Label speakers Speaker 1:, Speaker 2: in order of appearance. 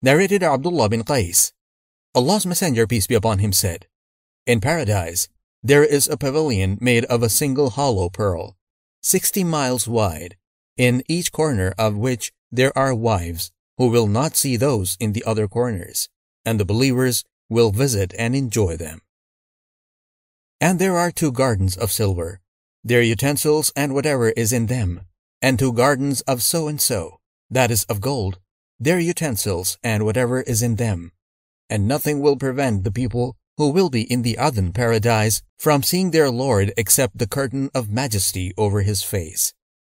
Speaker 1: Narrated Abdullah bin Qais. Allah's Messenger, peace be upon him, said, "In paradise, there is a pavilion made of a single hollow pearl, 60 miles wide, in each corner of which there are wives who will not see those in the other corners, and the believers will visit and enjoy them. And there are 2 gardens of silver, their utensils and whatever is in them, and 2 gardens of so and so, that is of gold, their utensils and whatever is in them, and nothing will prevent the people who will be in the Adn paradise from seeing their Lord except the curtain of majesty over his face.